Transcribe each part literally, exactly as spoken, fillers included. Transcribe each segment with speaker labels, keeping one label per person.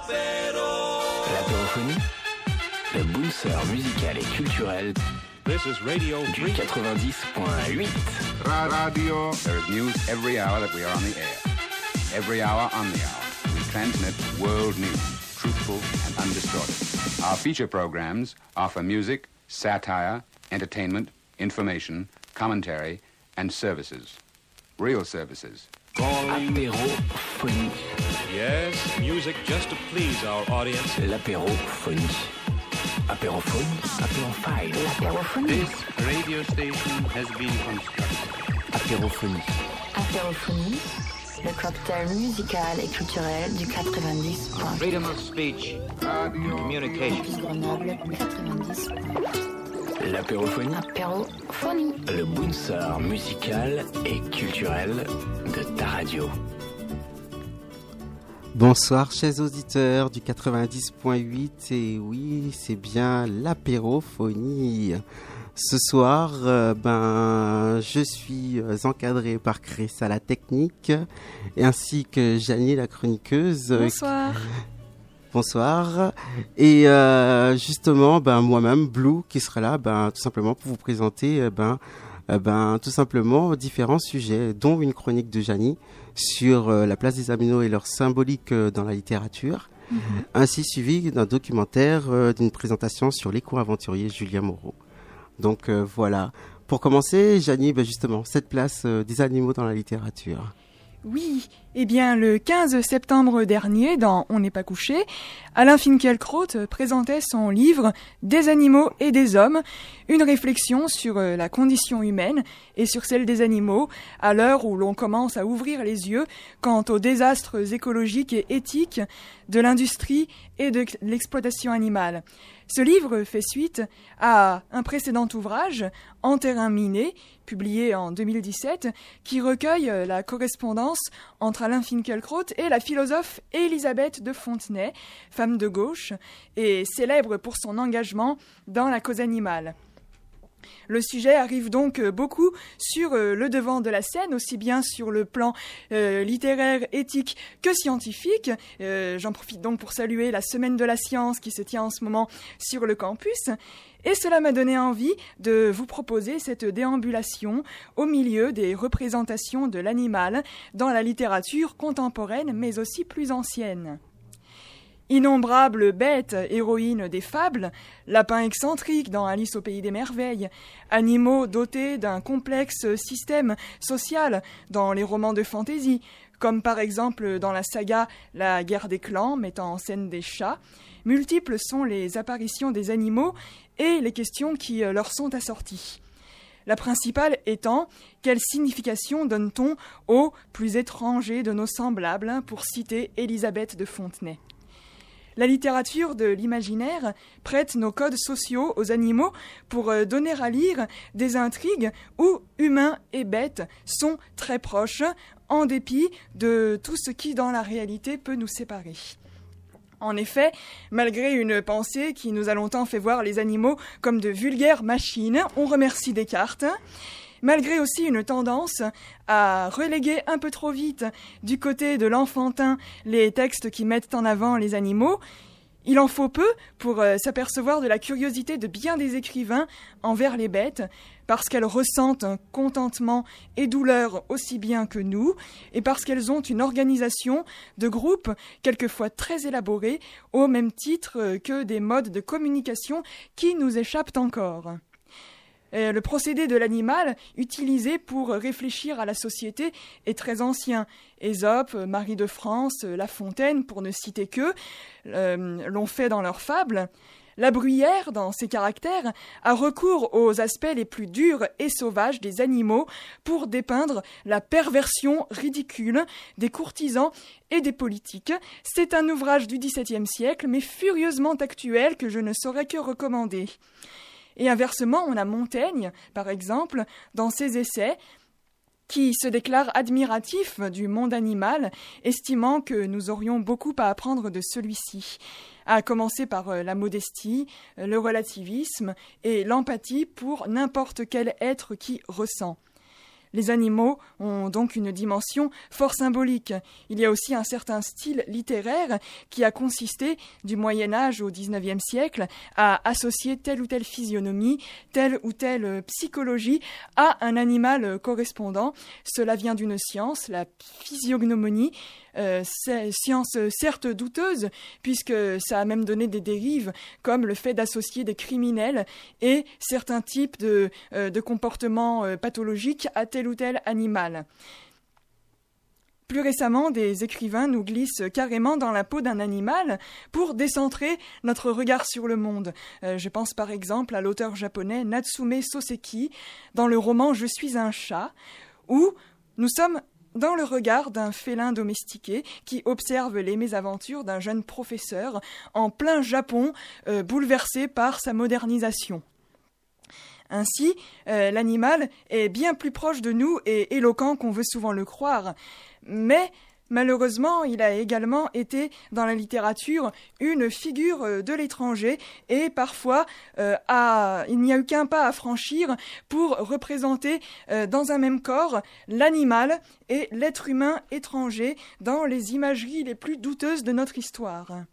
Speaker 1: L'apérophonie, le booster musical et culturel
Speaker 2: This is Radio
Speaker 1: du quatre-vingt-dix point huit.
Speaker 3: Radio. There is news every hour that we are on the air. Every hour on the hour. We transmit world news, truthful and undistorted. Our feature programs offer music, satire, entertainment, information, commentary, and services. Real services.
Speaker 1: Apérophonie.
Speaker 2: Yes, music just to please our audience.
Speaker 1: L'apérophonie. Apérophone, apérophile.
Speaker 4: L'apérophonie.
Speaker 3: This radio station has been constructed.
Speaker 1: Apérophonie.
Speaker 4: Apérophonie, le cocktail musical et culturel du quatre-vingt-dix point huit.
Speaker 5: Freedom of speech, communication.
Speaker 4: Campus Grenoble quatre-vingt-dix point huit.
Speaker 1: L'apérophonie.
Speaker 4: Apérophonie.
Speaker 1: Le booster musical et culturel de ta radio.
Speaker 6: Bonsoir chers auditeurs du quatre-vingt-dix point huit, et oui, c'est bien l'apérophonie. Ce soir, euh, ben, je suis euh, encadré par Chris à la technique, et ainsi que Janie la chroniqueuse.
Speaker 7: Bonsoir.
Speaker 6: Bonsoir. Et euh, justement, ben, moi-même, Blue, qui sera là, ben, tout simplement pour vous présenter, euh, ben, euh, ben, tout simplement différents sujets, dont une chronique de Janie sur euh, la place des aminos et leur symbolique euh, dans la littérature, mmh. ainsi suivi d'un documentaire euh, d'une présentation sur l'éco-aventurier Julien Moreau. Donc euh, voilà. Pour commencer, Janie, ben, justement, cette place euh, des animaux dans la littérature.
Speaker 7: Oui, eh bien le quinze septembre dernier, dans On n'est pas couché, Alain Finkielkraut présentait son livre « Des animaux et des hommes », une réflexion sur la condition humaine et sur celle des animaux, à l'heure où l'on commence à ouvrir les yeux quant aux désastres écologiques et éthiques de l'industrie et de l'exploitation animale. Ce livre fait suite à un précédent ouvrage, En terrain miné, publié en deux mille dix-sept, qui recueille la correspondance entre Alain Finkielkraut et la philosophe Élisabeth de Fontenay, femme de gauche, et célèbre pour son engagement dans la cause animale. Le sujet arrive donc beaucoup sur le devant de la scène, aussi bien sur le plan euh, littéraire, éthique que scientifique. Euh, j'en profite donc pour saluer la Semaine de la Science qui se tient en ce moment sur le campus. Et cela m'a donné envie de vous proposer cette déambulation au milieu des représentations de l'animal dans la littérature contemporaine, mais aussi plus ancienne. Innombrables bêtes, héroïnes des fables, lapins excentriques dans Alice au pays des merveilles, animaux dotés d'un complexe système social dans les romans de fantaisie, comme par exemple dans la saga La guerre des clans mettant en scène des chats. Multiples sont les apparitions des animaux et les questions qui leur sont assorties. La principale étant, quelle signification donne-t-on aux plus étrangers de nos semblables, pour citer Élisabeth de Fontenay. La littérature de l'imaginaire prête nos codes sociaux aux animaux pour donner à lire des intrigues où humains et bêtes sont très proches, en dépit de tout ce qui, dans la réalité, peut nous séparer. En effet, malgré une pensée qui nous a longtemps fait voir les animaux comme de vulgaires machines, on remercie Descartes. Malgré aussi une tendance à reléguer un peu trop vite du côté de l'enfantin les textes qui mettent en avant les animaux, il en faut peu pour euh, s'apercevoir de la curiosité de bien des écrivains envers les bêtes, parce qu'elles ressentent un contentement et douleur aussi bien que nous, et parce qu'elles ont une organisation de groupe quelquefois très élaborée, au même titre que des modes de communication qui nous échappent encore. Le procédé de l'animal utilisé pour réfléchir à la société est très ancien. Ésope, Marie de France, La Fontaine, pour ne citer que, euh, l'ont fait dans leurs fables. La Bruyère, dans ses caractères, a recours aux aspects les plus durs et sauvages des animaux pour dépeindre la perversion ridicule des courtisans et des politiques. C'est un ouvrage du dix-septième siècle, mais furieusement actuel, que je ne saurais que recommander. Et inversement, on a Montaigne, par exemple, dans ses essais, qui se déclare admiratif du monde animal, estimant que nous aurions beaucoup à apprendre de celui-ci, à commencer par la modestie, le relativisme et l'empathie pour n'importe quel être qui ressent. Les animaux ont donc une dimension fort symbolique. Il y a aussi un certain style littéraire qui a consisté, du Moyen-Âge au dix-neuvième siècle, à associer telle ou telle physionomie, telle ou telle psychologie à un animal correspondant. Cela vient d'une science, la physiognomonie, euh, science certes douteuse, puisque ça a même donné des dérives, comme le fait d'associer des criminels et certains types de, euh, de comportements euh, pathologiques à tel ou tel animal. Plus récemment, des écrivains nous glissent carrément dans la peau d'un animal pour décentrer notre regard sur le monde. Euh, je pense par exemple à l'auteur japonais Natsume Soseki dans le roman « Je suis un chat » où nous sommes dans le regard d'un félin domestiqué qui observe les mésaventures d'un jeune professeur en plein Japon, euh, bouleversé par sa modernisation. Ainsi, euh, l'animal est bien plus proche de nous et éloquent qu'on veut souvent le croire. Mais malheureusement, il a également été dans la littérature une figure de l'étranger et parfois euh, à, il n'y a eu qu'un pas à franchir pour représenter euh, dans un même corps l'animal et l'être humain étranger dans les imageries les plus douteuses de notre histoire.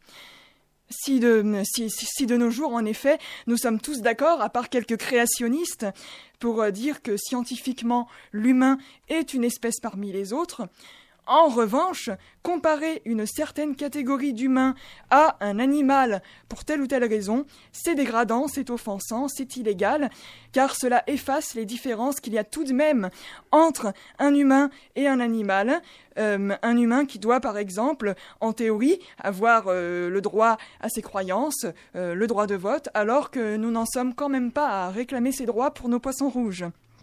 Speaker 7: Si de, si, si de nos jours, en effet, nous sommes tous d'accord, à part quelques créationnistes, pour dire que scientifiquement, l'humain est une espèce parmi les autres, en revanche, comparer une certaine catégorie d'humains à un animal pour telle ou telle raison, c'est dégradant, c'est offensant, c'est illégal, car cela efface les différences qu'il y a tout de même entre un humain et un animal. Euh, un humain qui doit, par exemple, en théorie, avoir euh, le droit à ses croyances, euh, le droit de vote, alors que nous n'en sommes quand même pas à réclamer ces droits pour nos poissons rouges.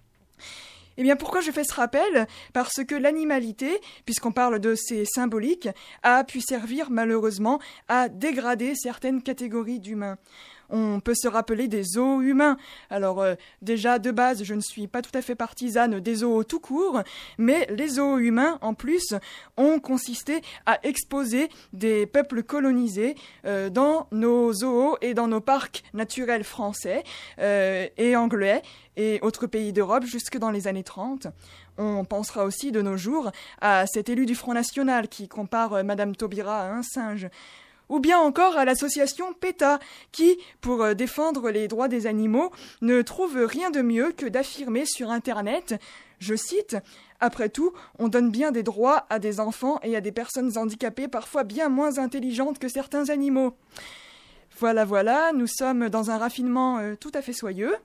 Speaker 7: Eh bien, pourquoi je fais ce rappel ? Parce que l'animalité, puisqu'on parle de ces symboliques, a pu servir malheureusement à dégrader certaines catégories d'humains. On peut se rappeler des zoos humains. Alors euh, déjà, de base, je ne suis pas tout à fait partisane des zoos tout court, mais les zoos humains, en plus, ont consisté à exposer des peuples colonisés euh, dans nos zoos et dans nos parcs naturels français euh, et anglais et autres pays d'Europe jusque dans les années trente. On pensera aussi de nos jours à cet élu du Front National qui compare euh, Madame Taubira à un singe. Ou bien encore à l'association PETA, qui, pour défendre les droits des animaux, ne trouve rien de mieux que d'affirmer sur Internet, je cite, « Après tout, on donne bien des droits à des enfants et à des personnes handicapées parfois bien moins intelligentes que certains animaux. » Voilà, voilà, nous sommes dans un raffinement euh, tout à fait soyeux.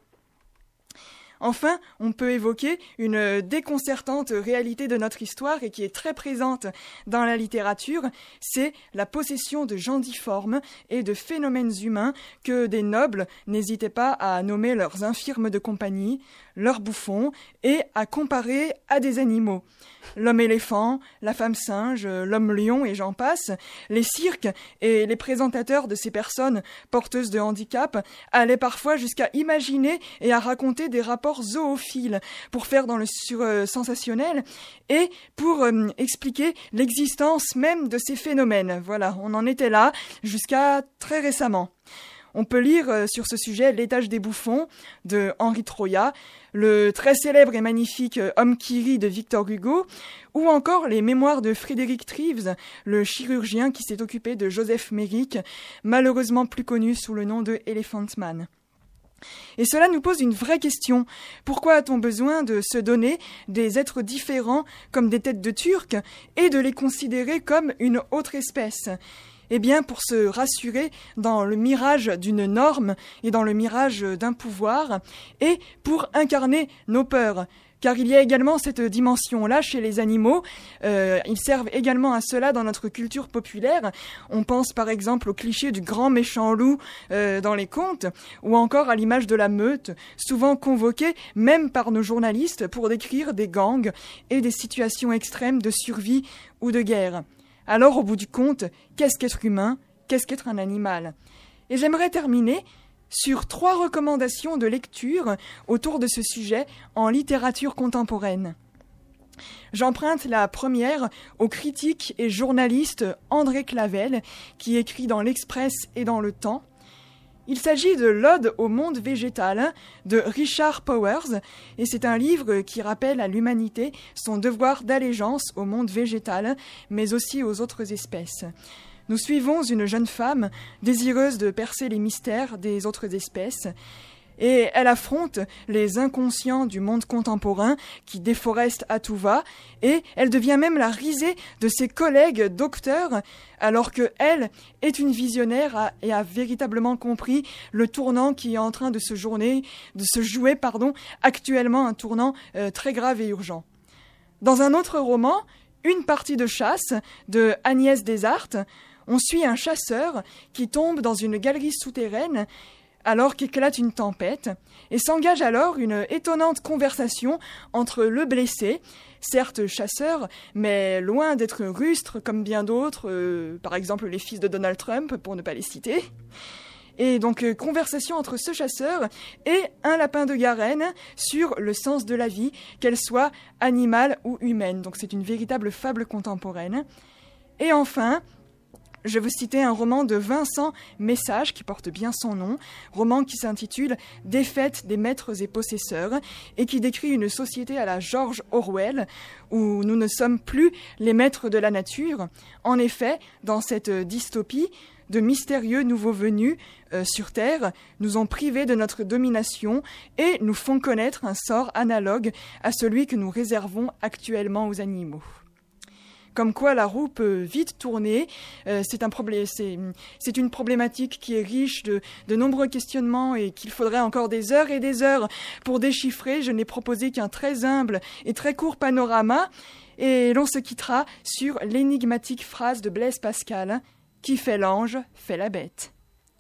Speaker 7: Enfin, on peut évoquer une déconcertante réalité de notre histoire et qui est très présente dans la littérature, c'est la possession de gens difformes et de phénomènes humains que des nobles n'hésitaient pas à nommer leurs infirmes de compagnie, leurs bouffons, et à comparer à des animaux. L'homme-éléphant, la femme-singe, l'homme-lion et j'en passe, les cirques et les présentateurs de ces personnes porteuses de handicap allaient parfois jusqu'à imaginer et à raconter des rapports zoophiles pour faire dans le sur-sensationnel et pour euh, expliquer l'existence même de ces phénomènes. Voilà, on en était là jusqu'à très récemment. On peut lire euh, sur ce sujet L'étage des bouffons de Henri Troya, le très célèbre et magnifique euh, Homme qui rit de Victor Hugo, ou encore les mémoires de Frédéric Treves, le chirurgien qui s'est occupé de Joseph Merrick, malheureusement plus connu sous le nom de Elephant Man. Et cela nous pose une vraie question. Pourquoi a-t-on besoin de se donner des êtres différents comme des têtes de Turcs et de les considérer comme une autre espèce ? Eh bien, pour se rassurer dans le mirage d'une norme et dans le mirage d'un pouvoir, et pour incarner nos peurs. Car il y a également cette dimension-là chez les animaux. Euh, ils servent également à cela dans notre culture populaire. On pense par exemple au cliché du grand méchant loup euh, dans les contes, ou encore à l'image de la meute, souvent convoquée même par nos journalistes pour décrire des gangs et des situations extrêmes de survie ou de guerre. Alors, au bout du compte, qu'est-ce qu'être humain ? Qu'est-ce qu'être un animal ? Et j'aimerais terminer sur trois recommandations de lecture autour de ce sujet en littérature contemporaine. J'emprunte la première au critique et journaliste André Clavel, qui écrit dans l'Express et dans Le Temps. Il s'agit de l'Ode au monde végétal de Richard Powers, et c'est un livre qui rappelle à l'humanité son devoir d'allégeance au monde végétal, mais aussi aux autres espèces. Nous suivons une jeune femme désireuse de percer les mystères des autres espèces, et elle affronte les inconscients du monde contemporain qui déforestent à tout va, et elle devient même la risée de ses collègues docteurs, alors qu'elle est une visionnaire et a véritablement compris le tournant qui est en train de se, journer, de se jouer pardon, actuellement, un tournant euh, très grave et urgent. Dans un autre roman, Une partie de chasse de Agnès Desartes, on suit un chasseur qui tombe dans une galerie souterraine alors qu'éclate une tempête, et s'engage alors une étonnante conversation entre le blessé, certes chasseur, mais loin d'être rustre comme bien d'autres, euh, par exemple les fils de Donald Trump, pour ne pas les citer. Et donc euh, conversation entre ce chasseur et un lapin de Garenne sur le sens de la vie, qu'elle soit animale ou humaine. Donc c'est une véritable fable contemporaine. Et enfin, je veux citer un roman de Vincent Message, qui porte bien son nom, roman qui s'intitule « Défaite des maîtres et possesseurs » et qui décrit une société à la George Orwell, où nous ne sommes plus les maîtres de la nature. En effet, dans cette dystopie, de mystérieux nouveaux venus euh, sur Terre nous ont privés de notre domination et nous font connaître un sort analogue à celui que nous réservons actuellement aux animaux. Comme quoi la roue peut vite tourner, euh, c'est, un problème, c'est, c'est une problématique qui est riche de, de nombreux questionnements et qu'il faudrait encore des heures et des heures pour déchiffrer. Je n'ai proposé qu'un très humble et très court panorama, et l'on se quittera sur l'énigmatique phrase de Blaise Pascal « Qui fait l'ange fait la bête ».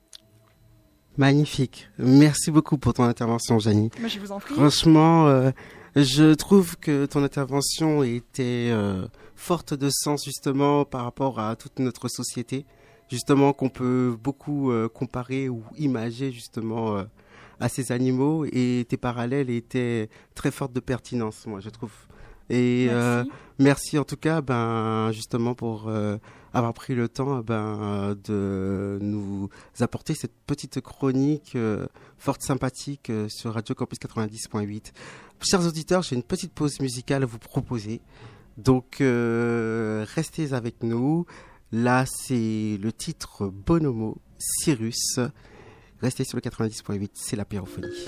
Speaker 6: Magnifique. Merci beaucoup pour ton intervention, Janie.
Speaker 7: Moi, je vous en prie.
Speaker 6: Franchement, euh, je trouve que ton intervention était euh, forte de sens justement par rapport à toute notre société, justement qu'on peut beaucoup euh, comparer ou imager justement euh, à ces animaux, et tes parallèles étaient très fortes de pertinence, moi je trouve. Et merci, euh, merci en tout cas, ben justement pour euh, avoir pris le temps ben de nous apporter cette petite chronique euh, forte sympathique euh, sur Radio Campus quatre-vingt-dix point huit. Chers auditeurs, j'ai une petite pause musicale à vous proposer. Donc euh, restez avec nous. Là, c'est le titre Bonomo, Cyrus. Restez sur le quatre-vingt-dix point huit, c'est l'apérophonie.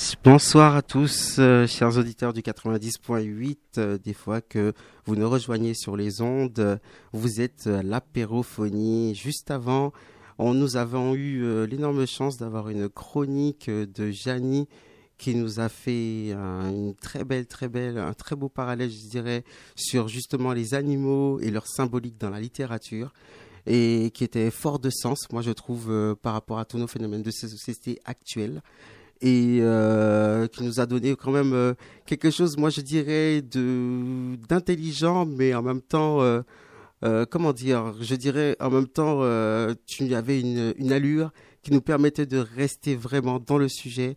Speaker 6: Bonsoir à tous, euh, chers auditeurs du quatre-vingt-dix point huit. Euh, des fois que vous nous rejoignez sur les ondes, euh, vous êtes à l'apérophonie. Juste avant, on, nous avons eu euh, l'énorme chance d'avoir une chronique euh, de Jani qui nous a fait un, une très belle, très belle, un très beau parallèle, je dirais, sur justement les animaux et leur symbolique dans la littérature, et qui était fort de sens, moi je trouve, euh, par rapport à tous nos phénomènes de société actuels, et euh, qui nous a donné quand même euh, quelque chose, moi je dirais, de d'intelligent, mais en même temps, euh, euh, comment dire, je dirais en même temps, euh, tu avais une, une allure qui nous permettait de rester vraiment dans le sujet.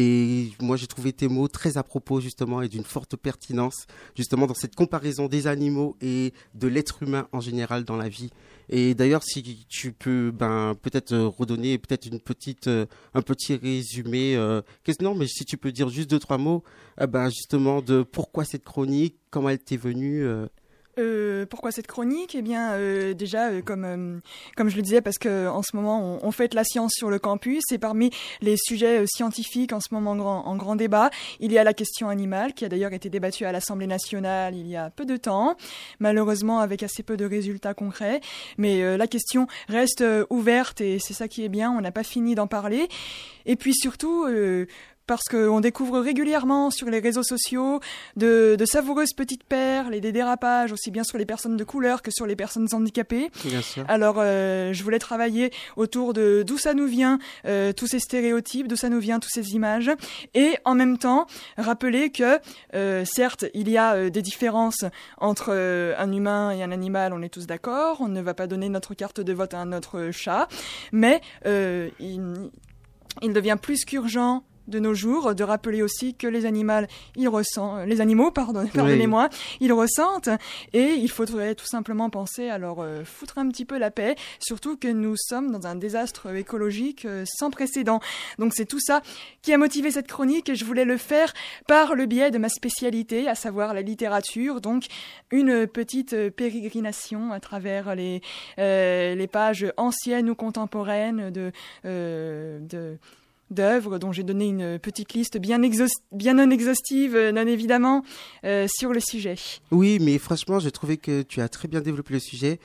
Speaker 6: Et moi, j'ai trouvé tes mots très à propos, justement, et d'une forte pertinence, justement, dans cette comparaison des animaux et de l'être humain en général dans la vie. Et d'ailleurs, si tu peux ben, peut-être redonner peut-être une petite, euh, un petit résumé, euh, qu'est-ce, non, mais si tu peux dire juste deux, trois mots, euh, ben, justement, de pourquoi cette chronique, comment elle t'est venue euh,
Speaker 7: Euh, pourquoi cette chronique ? Eh bien, euh, déjà, euh, comme euh, comme je le disais, parce que en ce moment, on, on fête la science sur le campus, et parmi les sujets euh, scientifiques en ce moment en grand, en grand débat, il y a la question animale, qui a d'ailleurs été débattue à l'Assemblée nationale il y a peu de temps, malheureusement avec assez peu de résultats concrets. Mais euh, la question reste euh, ouverte, et c'est ça qui est bien. On n'a pas fini d'en parler. Et puis surtout. Euh, parce qu'on découvre régulièrement sur les réseaux sociaux de, de savoureuses petites perles et des dérapages, aussi bien sur les personnes de couleur que sur les personnes handicapées.
Speaker 6: Bien sûr.
Speaker 7: Alors, euh, je voulais travailler autour de d'où ça nous vient, euh, tous ces stéréotypes, d'où ça nous vient, toutes ces images, et en même temps, rappeler que, euh, certes, il y a euh, des différences entre euh, un humain et un animal, on est tous d'accord, on ne va pas donner notre carte de vote à un autre chat, mais euh, il, il devient plus qu'urgent de nos jours, de rappeler aussi que les animaux, ils ressentent, les animaux, pardon, pardonnez-moi, oui. ils ressentent, et il faudrait tout simplement penser à leur euh, foutre un petit peu la paix, surtout que nous sommes dans un désastre écologique euh, sans précédent. Donc c'est tout ça qui a motivé cette chronique, et je voulais le faire par le biais de ma spécialité, à savoir la littérature, donc une petite pérégrination à travers les, euh, les pages anciennes ou contemporaines de... Euh, de d'œuvres dont j'ai donné une petite liste bien, exhaust- bien non exhaustive, non évidemment, euh, sur le sujet.
Speaker 6: Oui, mais franchement, j'ai trouvé que tu as très bien développé le sujet,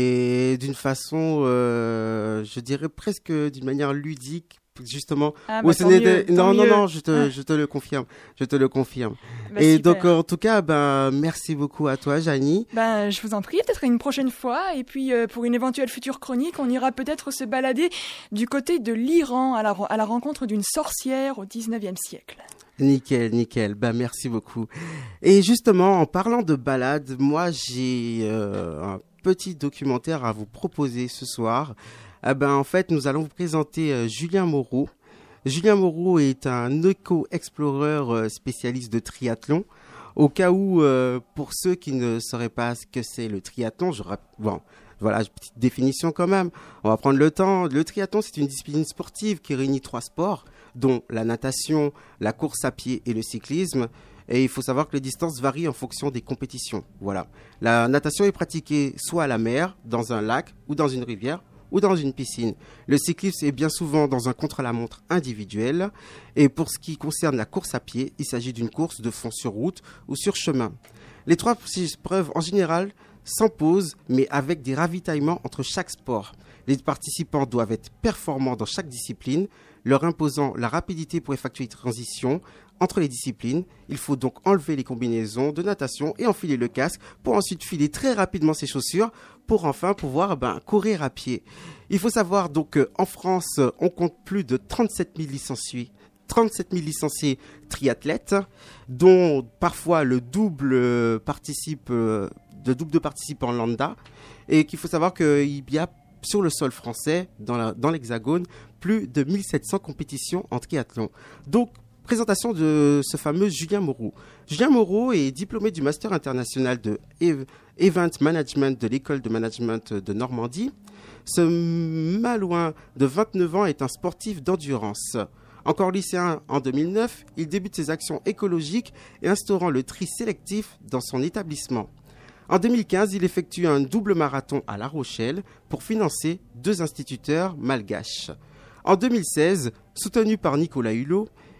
Speaker 6: et d'une façon, euh, je dirais presque d'une manière ludique, justement.
Speaker 7: Ah, bah, tant mieux,
Speaker 6: des...
Speaker 7: tant
Speaker 6: Non,
Speaker 7: mieux.
Speaker 6: non, non, je te,
Speaker 7: ah.
Speaker 6: je te le confirme, je te le confirme.
Speaker 7: Bah,
Speaker 6: et
Speaker 7: super.
Speaker 6: donc, en tout cas, ben, merci beaucoup à toi, Jani.
Speaker 7: Ben, je vous en prie, peut-être une prochaine fois. Et puis, euh, pour une éventuelle future chronique, on ira peut-être se balader du côté de l'Iran, à la, à la rencontre d'une sorcière au dix-neuvième siècle.
Speaker 6: Nickel, nickel. Ben, merci beaucoup. Et justement, en parlant de balade, moi, j'ai euh, un petit documentaire à vous proposer ce soir. Ah ben, en fait, nous allons vous présenter euh, Julien Moreau. Julien Moreau est un éco-explorer euh, spécialiste de triathlon. Au cas où, euh, pour ceux qui ne sauraient pas ce que c'est le triathlon, je rap... bon, voilà, petite définition quand même. On va prendre le temps. Le triathlon, c'est une discipline sportive qui réunit trois sports, dont la natation, la course à pied et le cyclisme. Et il faut savoir que les distances varient en fonction des compétitions. Voilà. La natation est pratiquée soit à la mer, dans un lac ou dans une rivière, ou dans une piscine. Le cyclisme est bien souvent dans un contre-la-montre individuel. Et pour ce qui concerne la course à pied, il s'agit d'une course de fond sur route ou sur chemin. Les trois épreuves, en général, s'imposent, mais avec des ravitaillements entre chaque sport. Les participants doivent être performants dans chaque discipline, leur imposant la rapidité pour effectuer une transition entre les disciplines. Il faut donc enlever les combinaisons de natation et enfiler le casque pour ensuite filer très rapidement ses chaussures pour enfin pouvoir ben, courir à pied. Il faut savoir donc qu'en France, on compte plus de trente-sept mille licenciés. trente-sept mille licenciés triathlètes, dont parfois le double participe, le double de participants lambda, et qu'il faut savoir qu'il y a sur le sol français, dans, la, dans l'Hexagone, plus de mille sept cents compétitions en triathlon. Donc, présentation de ce fameux Julien Moreau. Julien Moreau est diplômé du Master international de Event Management de l'École de Management de Normandie. Ce malouin de vingt-neuf ans est un sportif d'endurance. Encore lycéen en deux mille neuf, il débute ses actions écologiques et instaurant le tri sélectif dans son établissement. En deux mille quinze, il effectue un double marathon à La Rochelle pour financer deux instituteurs malgaches. En deux mille seize, soutenu par Nicolas Hulot,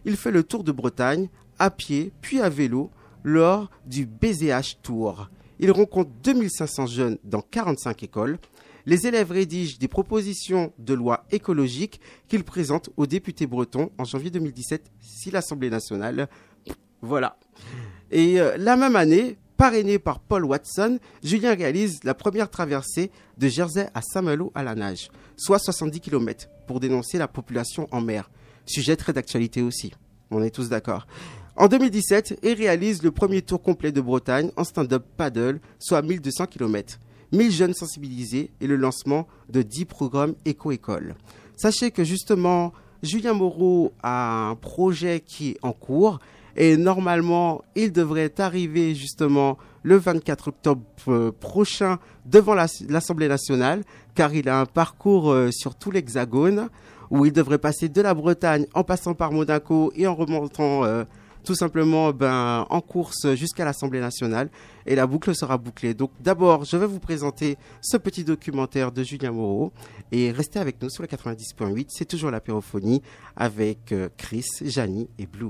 Speaker 6: il fait le tour de Bretagne à pied puis à vélo lors du B Z H Tour. Il rencontre deux mille cinq cents jeunes dans quarante-cinq écoles. Les élèves rédigent des propositions de loi écologiques qu'ils présentent aux députés bretons en janvier deux mille dix-sept, si l'Assemblée nationale. Voilà. Et euh, la même année, parrainé par Paul Watson, Julien réalise la première traversée de Jersey à Saint-Malo à la nage, soit soixante-dix kilomètres, pour dénoncer la population en mer. Sujet très d'actualité aussi, on est tous d'accord. En deux mille dix-sept, il réalise le premier tour complet de Bretagne en stand-up paddle, soit mille deux cents kilomètres. mille jeunes sensibilisés et le lancement de dix programmes éco-école. Sachez que justement, Julien Moreau a un projet qui est en cours et normalement, il devrait arriver justement le vingt-quatre octobre prochain devant la, l'Assemblée nationale, car il a un parcours euh, sur tout l'Hexagone où il devrait passer de la Bretagne en passant par Monaco et en remontant euh, tout simplement ben, en course jusqu'à l'Assemblée nationale et la boucle sera bouclée. Donc d'abord, je vais vous présenter ce petit documentaire de Julien Moreau et restez avec nous sur le quatre-vingt-dix point huit. C'est toujours l'apérophonie avec euh, Chris, Janie et Blue.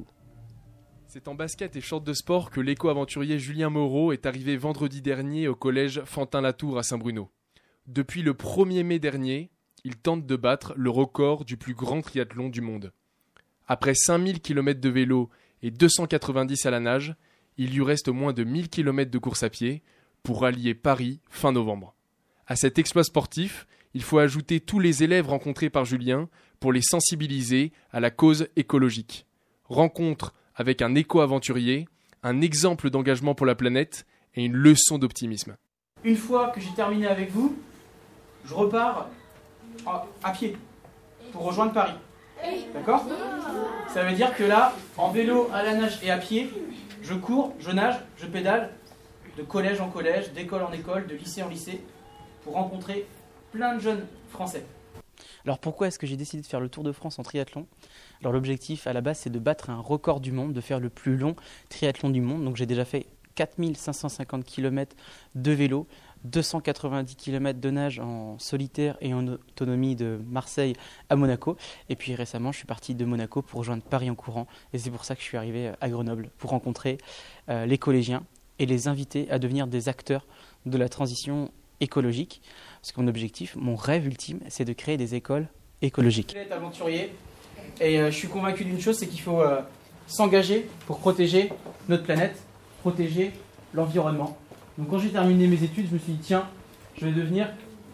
Speaker 8: C'est en basket et short de sport que l'éco-aventurier Julien Moreau est arrivé vendredi dernier au collège Fantin-Latour à Saint-Bruno. Depuis le premier mai dernier, il tente de battre le record du plus grand triathlon du monde. Après cinq mille kilomètres de vélo et deux cent quatre-vingt-dix à la nage, il lui reste moins de mille kilomètres de course à pied pour rallier Paris fin novembre. À cet exploit sportif, il faut ajouter tous les élèves rencontrés par Julien pour les sensibiliser à la cause écologique. Rencontre avec un éco-aventurier, un exemple d'engagement pour la planète et une leçon d'optimisme.
Speaker 9: Une fois que j'ai terminé avec vous, je repars à, à pied pour rejoindre Paris. D'accord ? Ça veut dire que là, en vélo, à la nage et à pied, je cours, je nage, je pédale, de collège en collège, d'école en école, de lycée en lycée, pour rencontrer plein de jeunes Français.
Speaker 10: Alors pourquoi est-ce que j'ai décidé de faire le Tour de France en triathlon ? Alors l'objectif à la base c'est de battre un record du monde, de faire le plus long triathlon du monde. Donc j'ai déjà fait quatre mille cinq cent cinquante kilomètres de vélo, deux cent quatre-vingt-dix kilomètres de nage en solitaire et en autonomie de Marseille à Monaco. Et puis récemment je suis parti de Monaco pour rejoindre Paris en courant. Et c'est pour ça que je suis arrivé à Grenoble pour rencontrer euh, les collégiens et les inviter à devenir des acteurs de la transition écologique. Parce que mon objectif, mon rêve ultime, c'est de créer des écoles écologiques.
Speaker 9: Je suis aventurier et euh, je suis convaincu d'une chose, c'est qu'il faut euh, s'engager pour protéger notre planète, protéger l'environnement. Donc quand j'ai terminé mes études, je me suis dit tiens, je vais devenir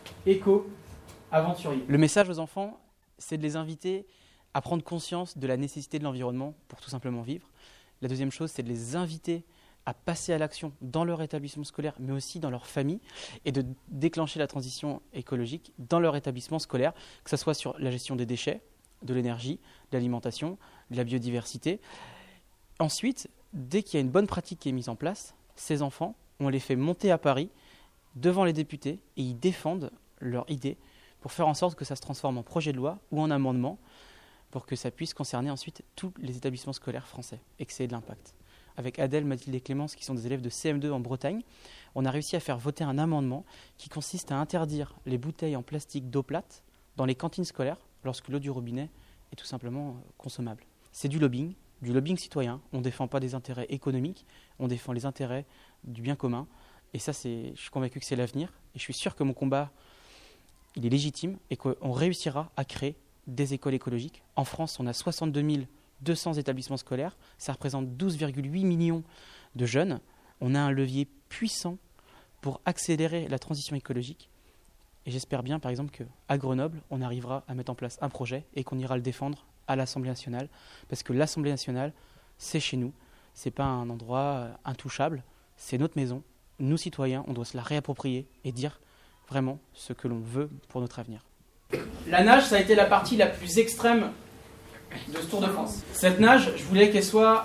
Speaker 9: éco-aventurier.
Speaker 10: Le message aux enfants, c'est de les inviter à prendre conscience de la nécessité de l'environnement pour tout simplement vivre. La deuxième chose, c'est de les inviter à passer à l'action dans leur établissement scolaire, mais aussi dans leur famille, et de déclencher la transition écologique dans leur établissement scolaire, que ce soit sur la gestion des déchets, de l'énergie, de l'alimentation, de la biodiversité. Ensuite, dès qu'il y a une bonne pratique qui est mise en place, ces enfants, on les fait monter à Paris, devant les députés, et ils défendent leur idée pour faire en sorte que ça se transforme en projet de loi ou en amendement, pour que ça puisse concerner ensuite tous les établissements scolaires français, et que ça ait de l'impact. Avec Adèle, Mathilde et Clémence, qui sont des élèves de C M deux en Bretagne, on a réussi à faire voter un amendement qui consiste à interdire les bouteilles en plastique d'eau plate dans les cantines scolaires lorsque l'eau du robinet est tout simplement consommable. C'est du lobbying, du lobbying citoyen. On ne défend pas des intérêts économiques, on défend les intérêts du bien commun. Et ça, c'est, je suis convaincu que c'est l'avenir. Et je suis sûr que mon combat, il est légitime et qu'on réussira à créer des écoles écologiques. En France, on a soixante-deux mille deux cents établissements scolaires, ça représente douze virgule huit millions de jeunes. On a un levier puissant pour accélérer la transition écologique. Et j'espère bien, par exemple, qu'à Grenoble, on arrivera à mettre en place un projet et qu'on ira le défendre à l'Assemblée nationale. Parce que l'Assemblée nationale, c'est chez nous. Ce n'est pas un endroit intouchable. C'est notre maison. Nous, citoyens, on doit se la réapproprier et dire vraiment ce que l'on veut pour notre avenir.
Speaker 9: La nage, ça a été la partie la plus extrême de ce Tour de France. Cette nage, je voulais qu'elle soit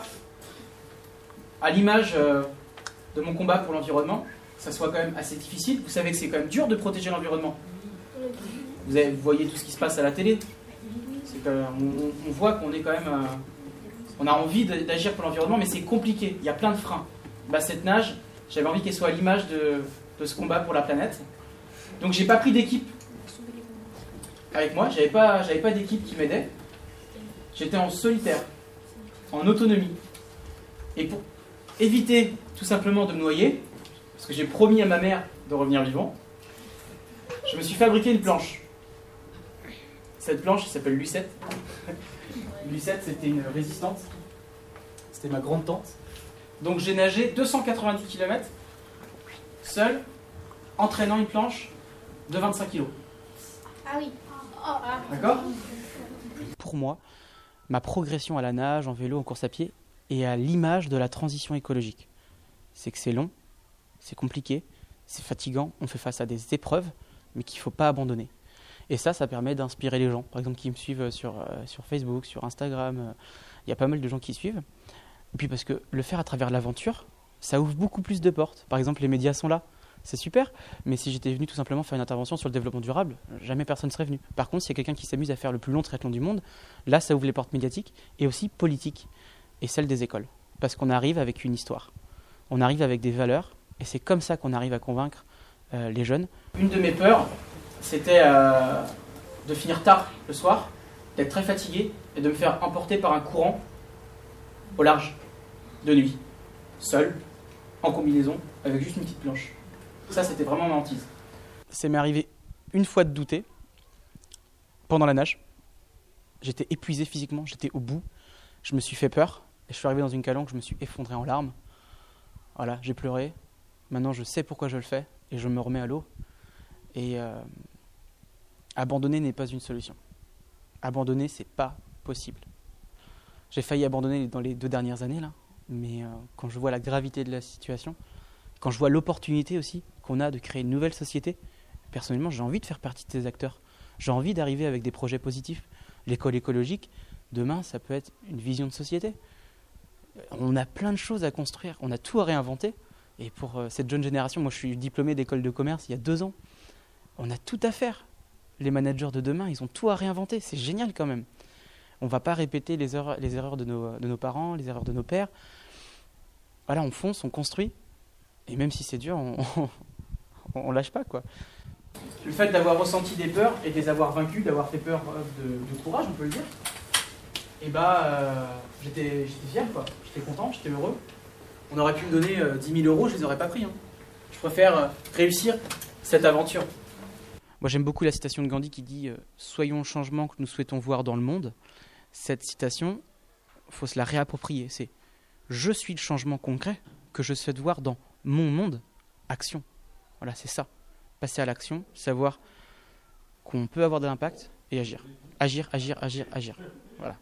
Speaker 9: à l'image euh, de mon combat pour l'environnement, que ça soit quand même assez difficile. Vous savez que c'est quand même dur de protéger l'environnement. Vous, avez, vous voyez tout ce qui se passe à la télé. C'est que, on, on voit qu'on est quand même... Euh, on a envie d'agir pour l'environnement, mais c'est compliqué. Il y a plein de freins. Bah, cette nage, j'avais envie qu'elle soit à l'image de, de ce combat pour la planète. Donc j'ai pas pris d'équipe avec moi. J'avais pas, j'avais pas d'équipe qui m'aidait. J'étais en solitaire. en autonomie. Et pour éviter tout simplement de me noyer, parce que j'ai promis à ma mère de revenir vivant, je me suis fabriqué une planche. Cette planche qui s'appelle Lucette. Lucette, c'était une résistante. C'était ma grande tante. Donc j'ai nagé deux cent quatre-vingt-dix kilomètres seul, entraînant une planche de vingt-cinq kilos.
Speaker 11: Ah oui.
Speaker 9: D'accord ?
Speaker 10: Pour moi, ma progression à la nage, en vélo, en course à pied est à l'image de la transition écologique. C'est que c'est long, c'est compliqué, c'est fatigant, on fait face à des épreuves, mais qu'il ne faut pas abandonner. Et ça, ça permet d'inspirer les gens, par exemple, qui me suivent sur, euh, sur Facebook, sur Instagram. Il euh, y a pas mal de gens qui suivent. Et puis parce que le faire à travers l'aventure, ça ouvre beaucoup plus de portes. Par exemple, les médias sont là, c'est super. Mais si j'étais venu tout simplement faire une intervention sur le développement durable, jamais personne ne serait venu. Par contre, s'il y a quelqu'un qui s'amuse à faire le plus long triathlon du monde, là, ça ouvre les portes médiatiques et aussi politiques, et celles des écoles. Parce qu'on arrive avec une histoire. On arrive avec des valeurs, et c'est comme ça qu'on arrive à convaincre euh, les jeunes.
Speaker 9: Une de mes peurs, c'était euh, de finir tard le soir, d'être très fatigué et de me faire emporter par un courant au large, de nuit, seul, en combinaison, avec juste une petite planche. Ça, c'était vraiment ma hantise.
Speaker 10: Ça m'est arrivé une fois de douter, pendant la nage. J'étais épuisé physiquement, j'étais au bout, je me suis fait peur, et je suis arrivé dans une calanque, je me suis effondré en larmes. Voilà, j'ai pleuré. Maintenant, je sais pourquoi je le fais, et je me remets à l'eau. Et euh, abandonner n'est pas une solution. Abandonner, c'est pas possible. J'ai failli abandonner dans les deux dernières années, là, mais euh, quand je vois la gravité de la situation, quand je vois l'opportunité aussi qu'on a de créer une nouvelle société, personnellement, j'ai envie de faire partie de ces acteurs. J'ai envie d'arriver avec des projets positifs. L'école écologique, demain, ça peut être une vision de société. On a plein de choses à construire, on a tout à réinventer. Et pour euh, cette jeune génération, moi je suis diplômé d'école de commerce il y a deux ans, on a tout à faire. Les managers de demain, ils ont tout à réinventer, c'est génial quand même. On ne va pas répéter les erreurs, les erreurs de, nos, de nos parents, les erreurs de nos pères. Voilà, on fonce, on construit, et même si c'est dur, on, on, on lâche pas, quoi.
Speaker 9: Le fait d'avoir ressenti des peurs et de les avoir vaincues, d'avoir fait peur de, de courage, on peut le dire, et bah euh, j'étais, j'étais fier, quoi. J'étais content, j'étais heureux. On aurait pu me donner euh, dix mille euros, je les aurais pas pris. Hein. Je préfère euh, réussir cette aventure.
Speaker 10: Moi j'aime beaucoup la citation de Gandhi qui dit euh, « Soyons le changement que nous souhaitons voir dans le monde ». Cette citation, il faut se la réapproprier. C'est « Je suis le changement concret que je souhaite voir dans mon monde, action ». Voilà, c'est ça. Passer à l'action, savoir qu'on peut avoir de l'impact et agir. Agir, agir, agir, agir. Voilà.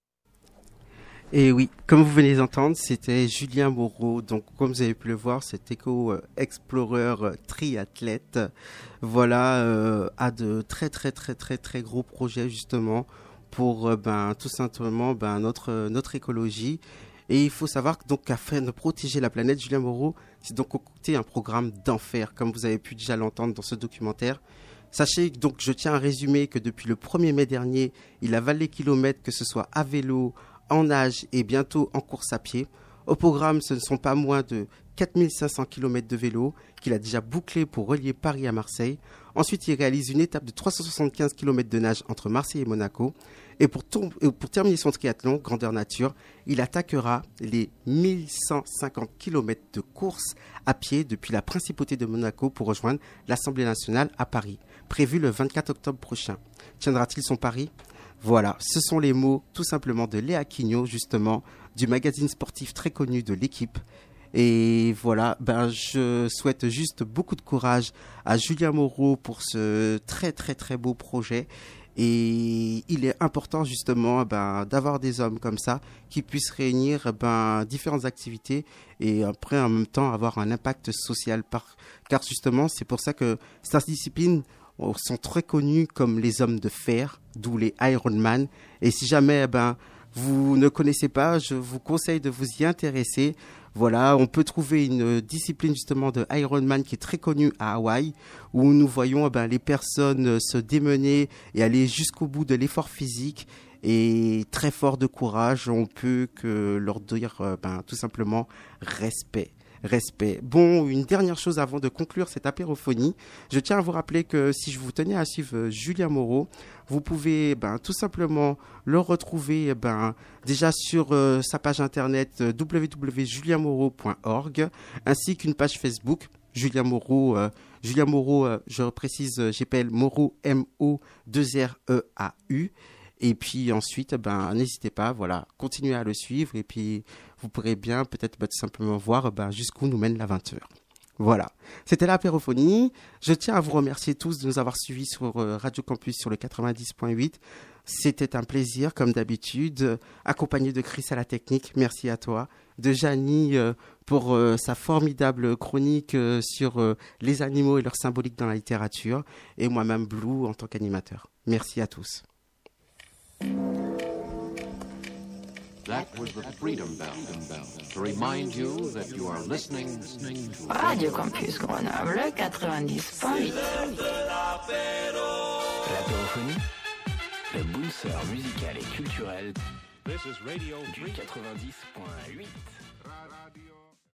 Speaker 6: Et oui, comme vous venez d'entendre, c'était Julien Moreau. Donc, comme vous avez pu le voir, cet éco-explorer triathlète, voilà, euh, a de très très très très très gros projets justement pour euh, ben tout simplement ben notre notre écologie. Et il faut savoir que donc afin de protéger la planète, Julien Moreau s'est donc concocté un programme d'enfer, comme vous avez pu déjà l'entendre dans ce documentaire. Sachez donc, je tiens à résumer que depuis le premier mai dernier, il avale les kilomètres, que ce soit à vélo, en nage et bientôt en course à pied. Au programme, ce ne sont pas moins de quatre mille cinq cents kilomètres de vélo qu'il a déjà bouclé pour relier Paris à Marseille. Ensuite, il réalise une étape de trois cent soixante-quinze kilomètres de nage entre Marseille et Monaco. Et pour, tour- pour terminer son triathlon, grandeur nature, il attaquera les mille cent cinquante kilomètres de course à pied depuis la principauté de Monaco pour rejoindre l'Assemblée nationale à Paris, prévu le vingt-quatre octobre prochain. Tiendra-t-il son pari ? Voilà, ce sont les mots tout simplement de Léa Quignot, justement, du magazine sportif très connu de l'Équipe. Et voilà, ben, je souhaite juste beaucoup de courage à Julien Moreau pour ce très très très beau projet. Et il est important justement ben, d'avoir des hommes comme ça qui puissent réunir ben, différentes activités et après en même temps avoir un impact social. Par... Car justement, c'est pour ça que cette discipline sont très connus comme les hommes de fer, d'où les Ironman. Et si jamais ben, vous ne connaissez pas, je vous conseille de vous y intéresser. Voilà, on peut trouver une discipline justement de Ironman qui est très connue à Hawaï, où nous voyons ben, les personnes se démener et aller jusqu'au bout de l'effort physique. Et très fort de courage, on peut que leur dire ben, tout simplement respect. respect. Bon, une dernière chose avant de conclure cette apérophonie, je tiens à vous rappeler que si je vous tenais à suivre euh, Julien Moreau, vous pouvez ben, tout simplement le retrouver ben, déjà sur euh, sa page internet euh, w w w point julien moreau point org ainsi qu'une page Facebook Julien Moreau. Euh, Julien Moreau, euh, je précise, euh, j'appelle Moreau M O deux R E A U. Et puis ensuite, ben, n'hésitez pas, voilà, continuez à le suivre et puis vous pourrez bien peut-être ben, tout simplement voir ben, jusqu'où nous mène l'aventure. Voilà, c'était l'apérophonie. Je tiens à vous remercier tous de nous avoir suivis sur euh, Radio Campus sur le quatre-vingt-dix point huit. C'était un plaisir, comme d'habitude, euh, accompagné de Chris à la technique. Merci à toi. De Janie euh, pour euh, sa formidable chronique euh, sur euh, les animaux et leur symbolique dans la littérature. Et moi-même, Blue, en tant qu'animateur. Merci à tous.
Speaker 11: That was the Freedom Bell, to remind you that you are listening to
Speaker 4: Radio Campus Grenoble quatre-vingt-dix point huit.
Speaker 1: L'apérophonie, le boulseur musical et culturel
Speaker 2: This is Radio
Speaker 1: du quatre-vingt-dix point huit.